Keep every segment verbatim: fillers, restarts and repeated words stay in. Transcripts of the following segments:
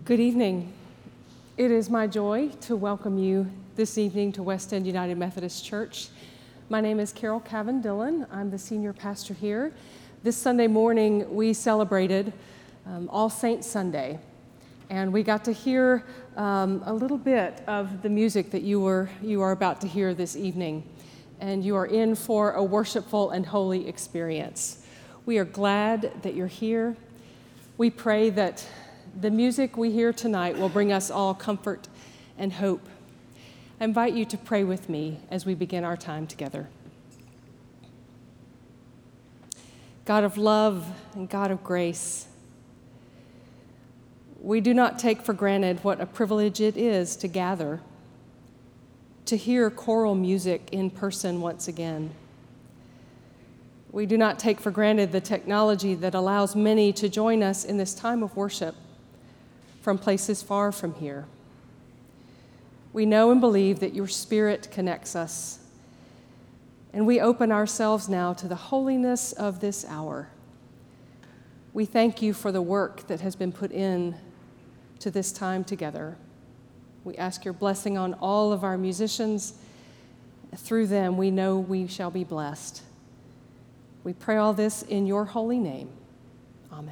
Good evening. It is my joy to welcome you this evening to West End United Methodist Church. My name is Carol Cavan Dillon. I'm the senior pastor here. This Sunday morning, we celebrated um, All Saints Sunday, and we got to hear um, a little bit of the music that you were you are about to hear this evening, and you are in for a worshipful and holy experience. We are glad that you're here. We pray that the music we hear tonight will bring us all comfort and hope. I invite you to pray with me as we begin our time together. God of love and God of grace, we do not take for granted what a privilege it is to gather, to hear choral music in person once again. We do not take for granted the technology that allows many to join us in this time of worship from places far from here. We know and believe that your Spirit connects us, and we open ourselves now to the holiness of this hour. We thank you for the work that has been put in to this time together. We ask your blessing on all of our musicians. Through them, we know we shall be blessed. We pray all this in your holy name. Amen.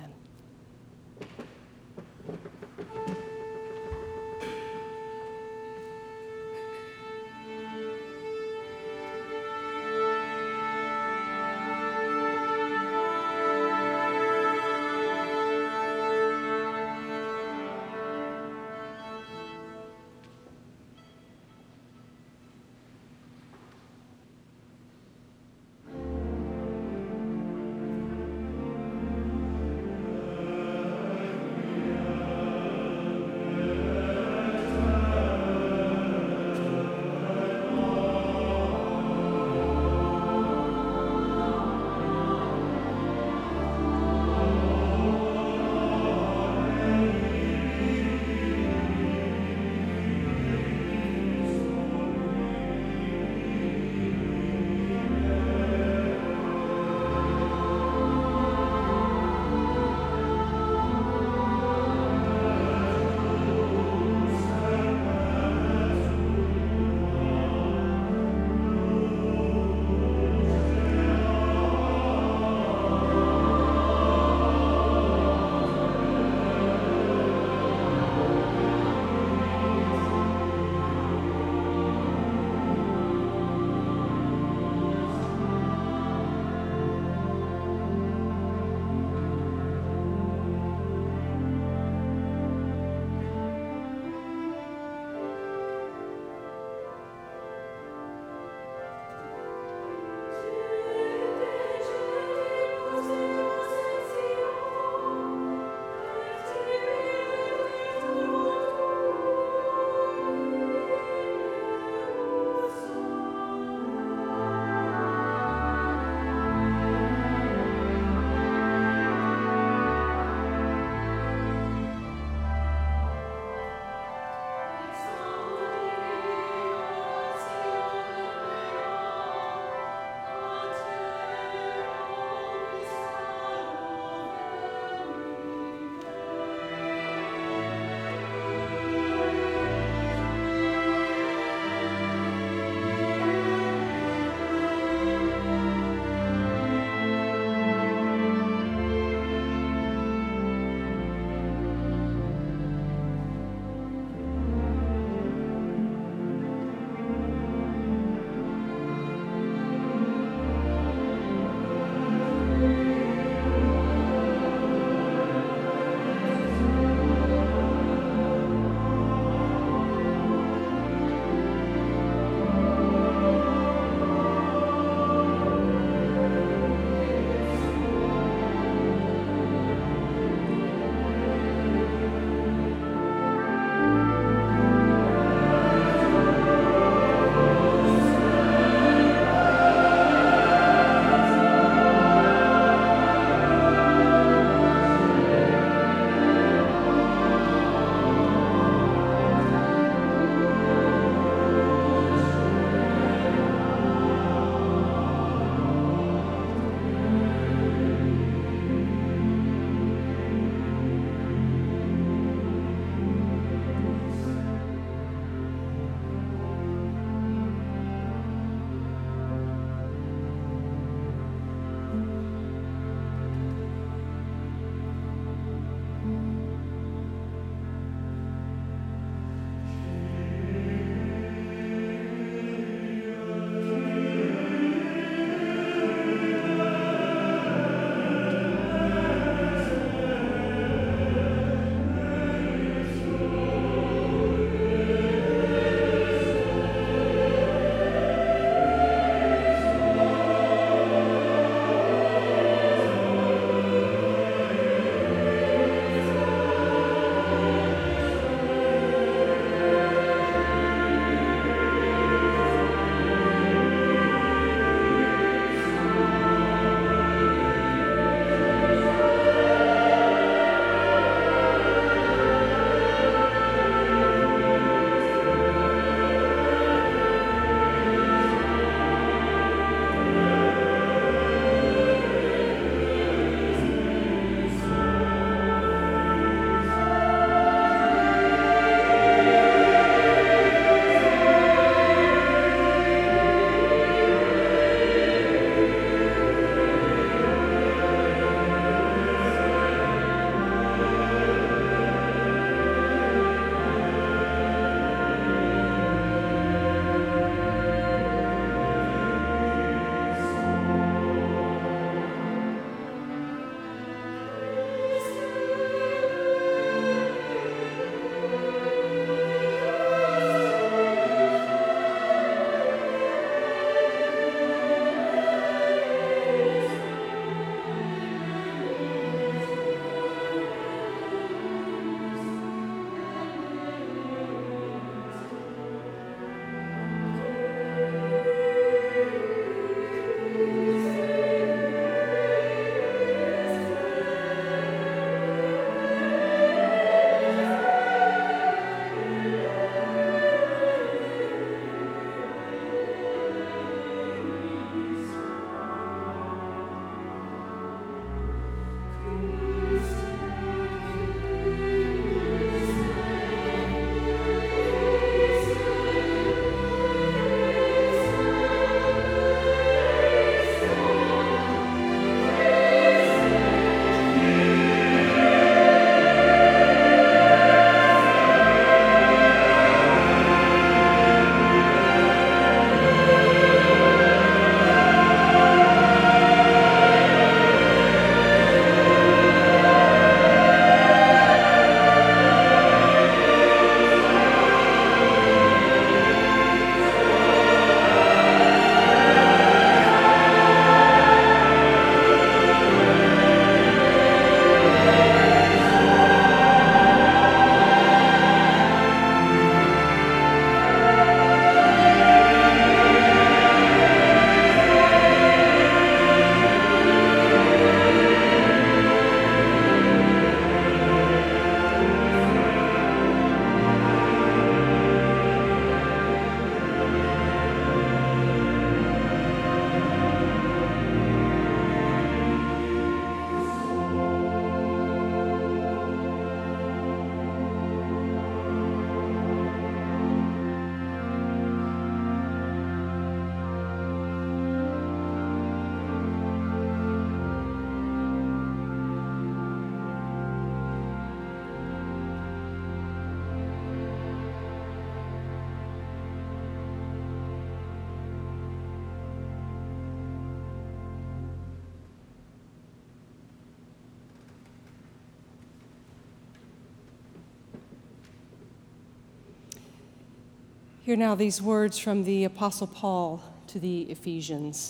Hear now these words from the Apostle Paul to the Ephesians.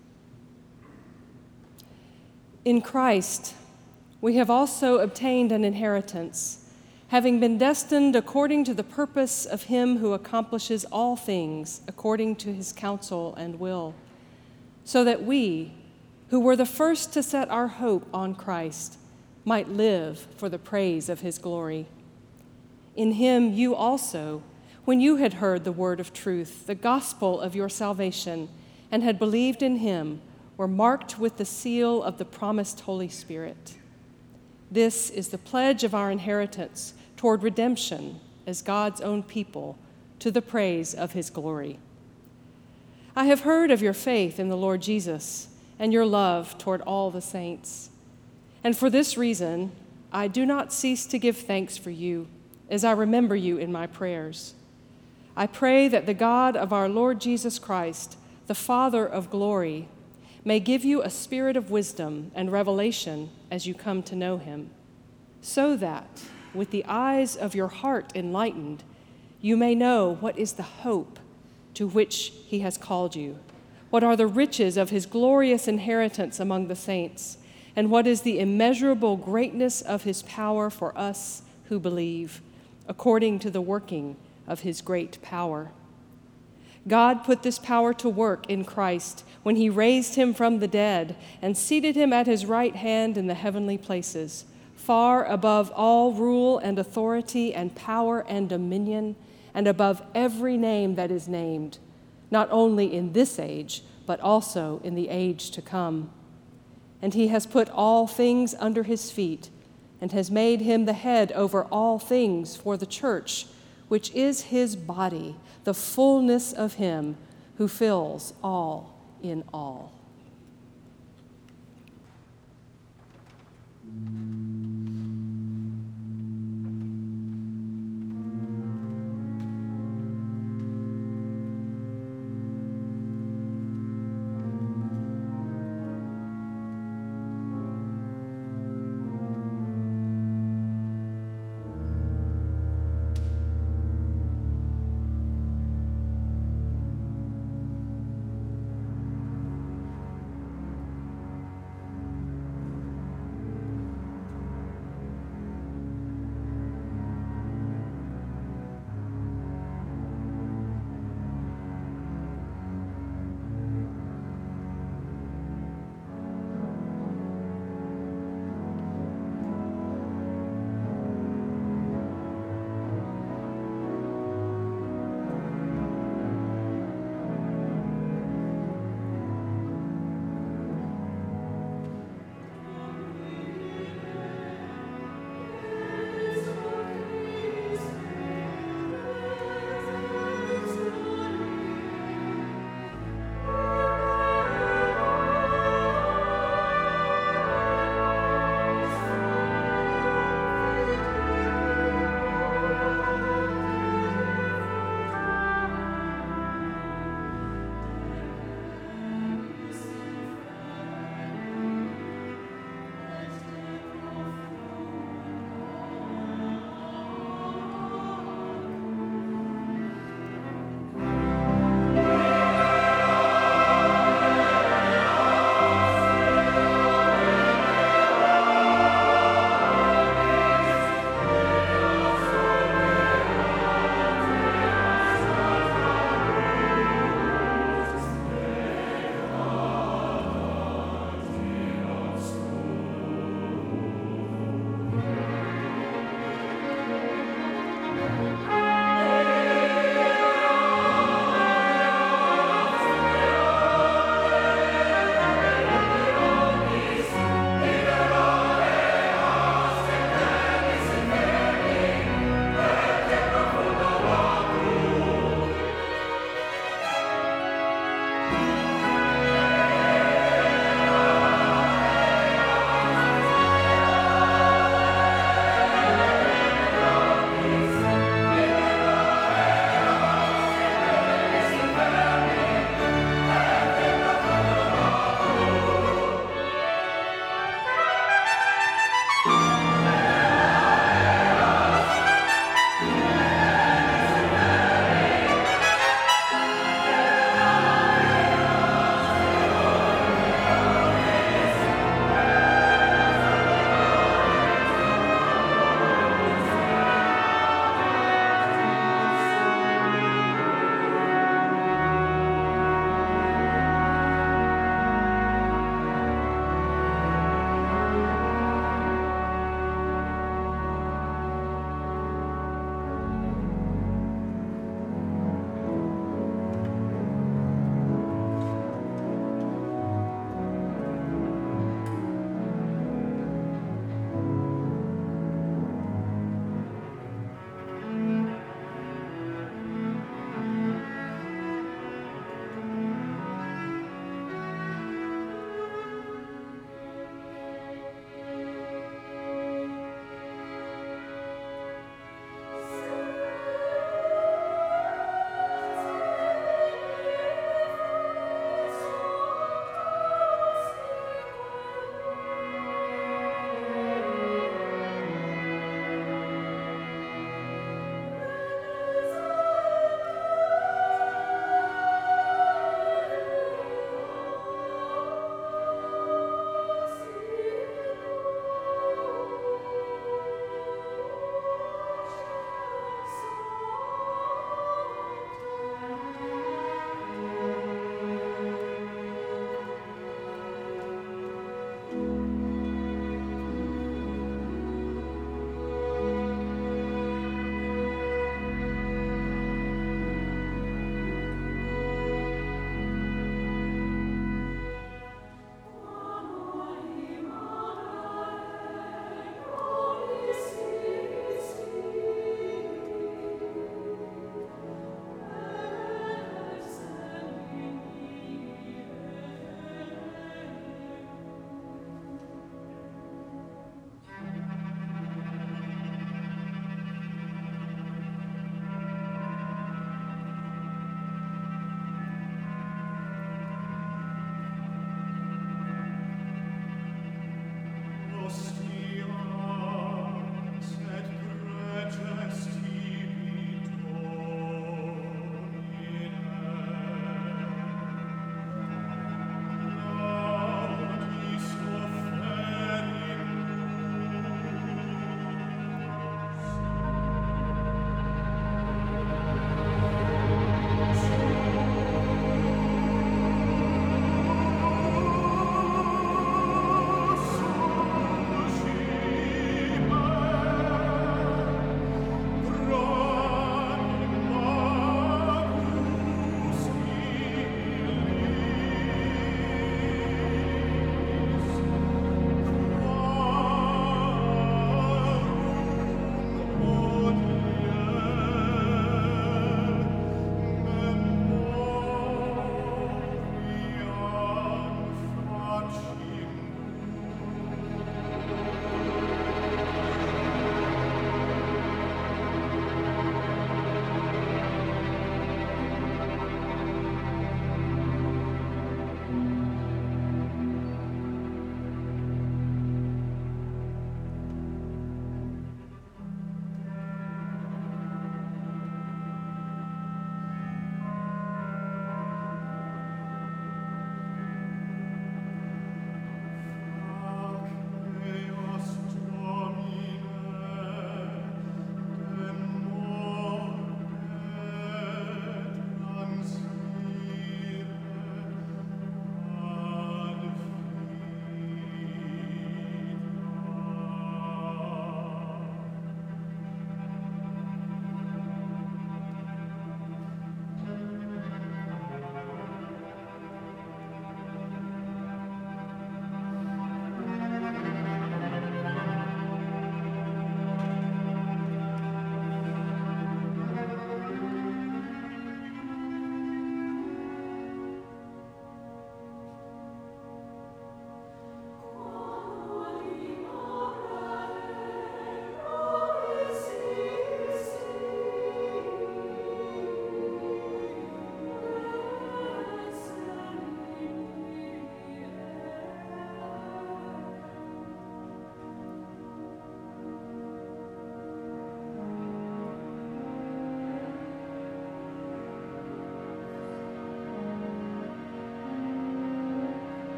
In Christ, we have also obtained an inheritance, having been destined according to the purpose of him who accomplishes all things according to his counsel and will, so that we, who were the first to set our hope on Christ, might live for the praise of his glory. In him you also, when you had heard the word of truth, the gospel of your salvation, and had believed in him, were marked with the seal of the promised Holy Spirit. This is the pledge of our inheritance toward redemption as God's own people, to the praise of his glory. I have heard of your faith in the Lord Jesus and your love toward all the saints. And for this reason, I do not cease to give thanks for you as I remember you in my prayers. I pray that the God of our Lord Jesus Christ, the Father of glory, may give you a spirit of wisdom and revelation as you come to know him, so that, with the eyes of your heart enlightened, you may know what is the hope to which he has called you, what are the riches of his glorious inheritance among the saints, and what is the immeasurable greatness of his power for us who believe, according to the working of his great power. God put this power to work in Christ when he raised him from the dead and seated him at his right hand in the heavenly places, far above all rule and authority and power and dominion, and above every name that is named, not only in this age, but also in the age to come. And he has put all things under his feet, and has made him the head over all things for the church, which is his body, the fullness of him who fills all in all.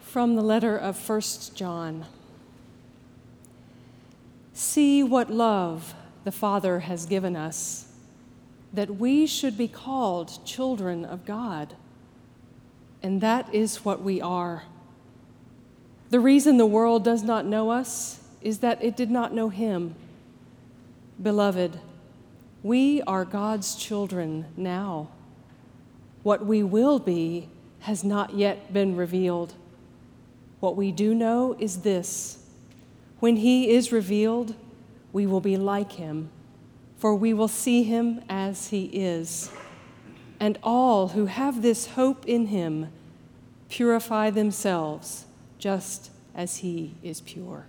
From the letter of First John. See what love the Father has given us, that we should be called children of God. And that is what we are. The reason the world does not know us is that it did not know him. Beloved, we are God's children now. What we will be has not yet been revealed. What we do know is this: when he is revealed, we will be like him, for we will see him as he is. And all who have this hope in him purify themselves just as he is pure.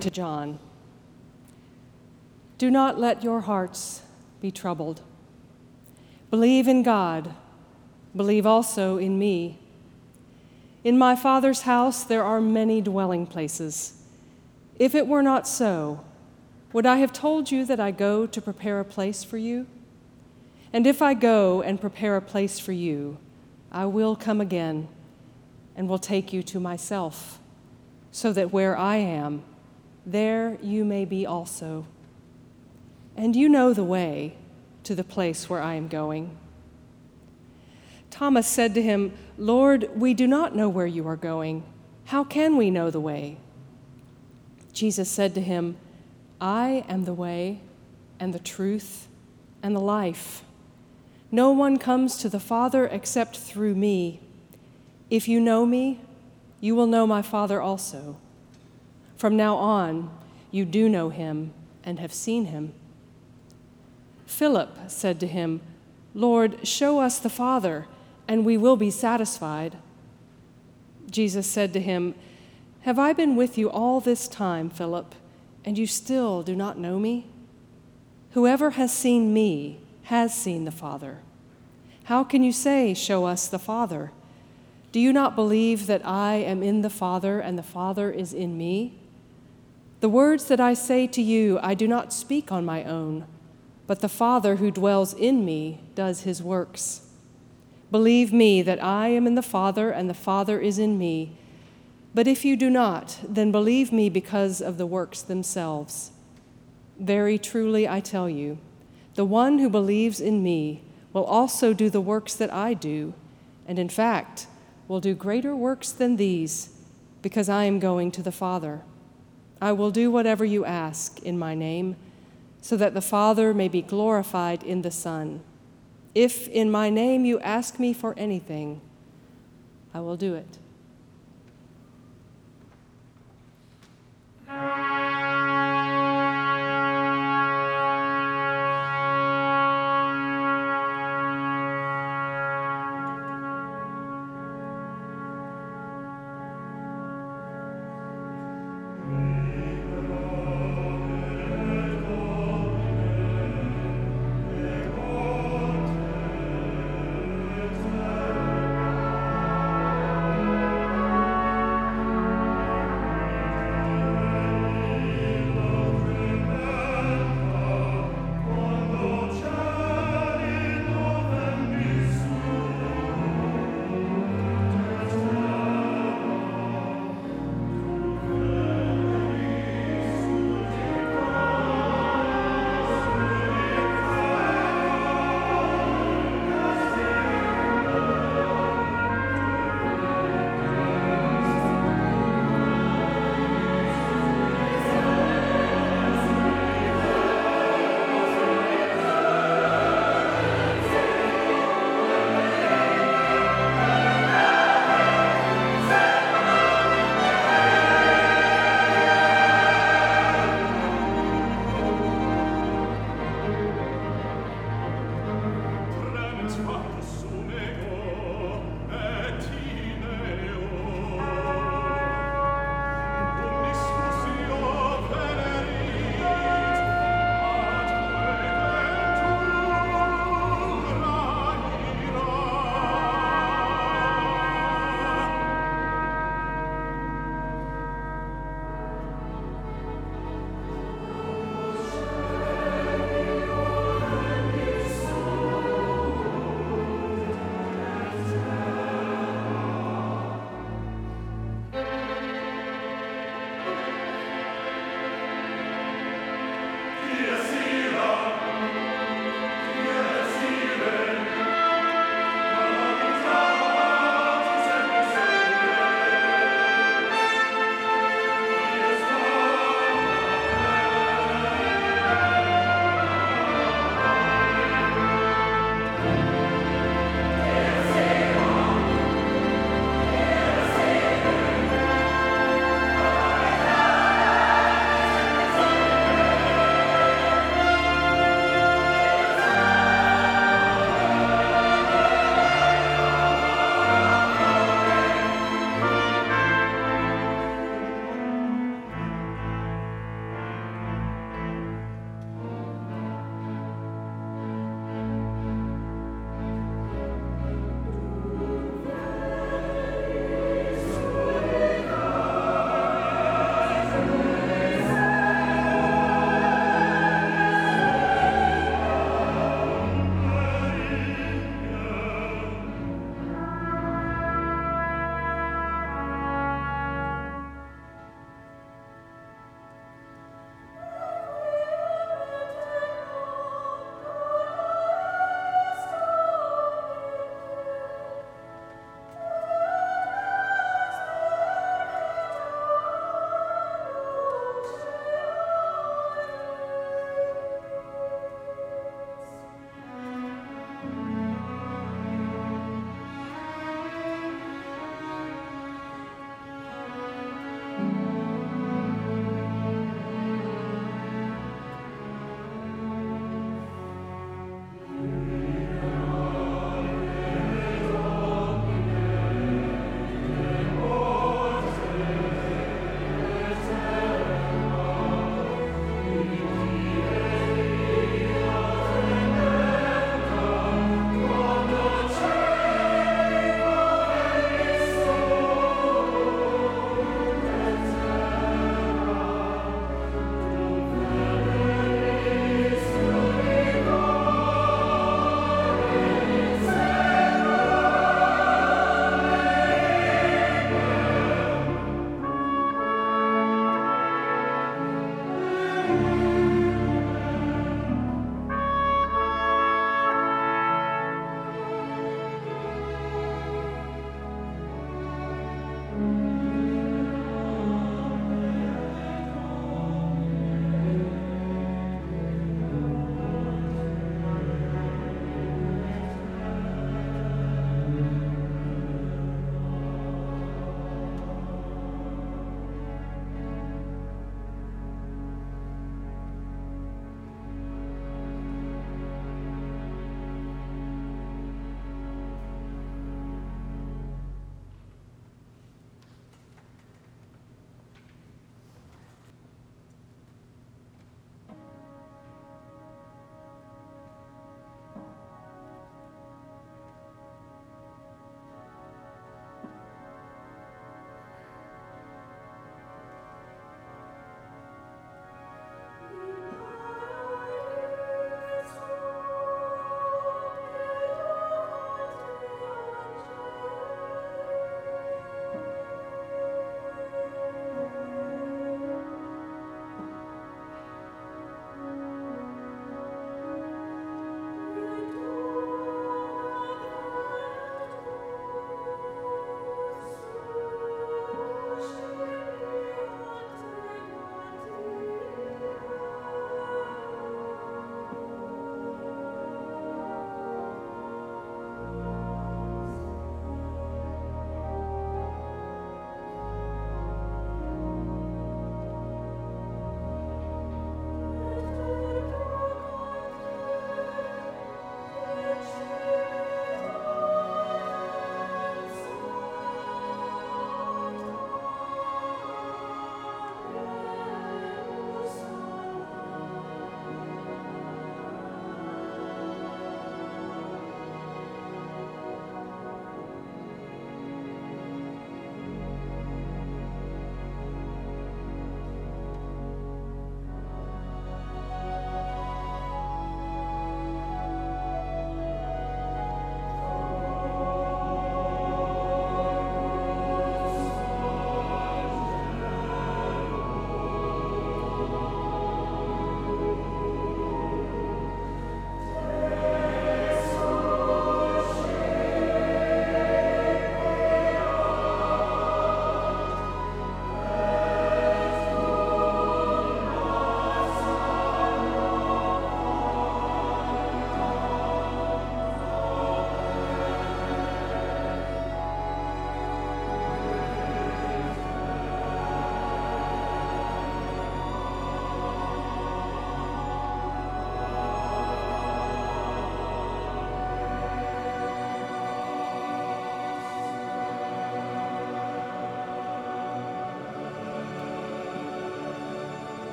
to John. Do not let your hearts be troubled. Believe in God. Believe also in me. In my Father's house there are many dwelling places. If it were not so, would I have told you that I go to prepare a place for you? And if I go and prepare a place for you, I will come again and will take you to myself, so that where I am, there you may be also. And you know the way to the place where I am going. Thomas said to him, Lord, we do not know where you are going. How can we know the way? Jesus said to him, I am the way and the truth and the life. No one comes to the Father except through me. If you know me, you will know my Father also. From now on, you do know him and have seen him. Philip said to him, Lord, show us the Father, and we will be satisfied. Jesus said to him, Have I been with you all this time, Philip, and you still do not know me? Whoever has seen me has seen the Father. How can you say, Show us the Father? Do you not believe that I am in the Father and the Father is in me? The words that I say to you, I do not speak on my own, but the Father who dwells in me does his works. Believe me that I am in the Father and the Father is in me. But if you do not, then believe me because of the works themselves. Very truly I tell you, the one who believes in me will also do the works that I do, and in fact will do greater works than these, because I am going to the Father. I will do whatever you ask in my name, so that the Father may be glorified in the Son. If in my name you ask me for anything, I will do it.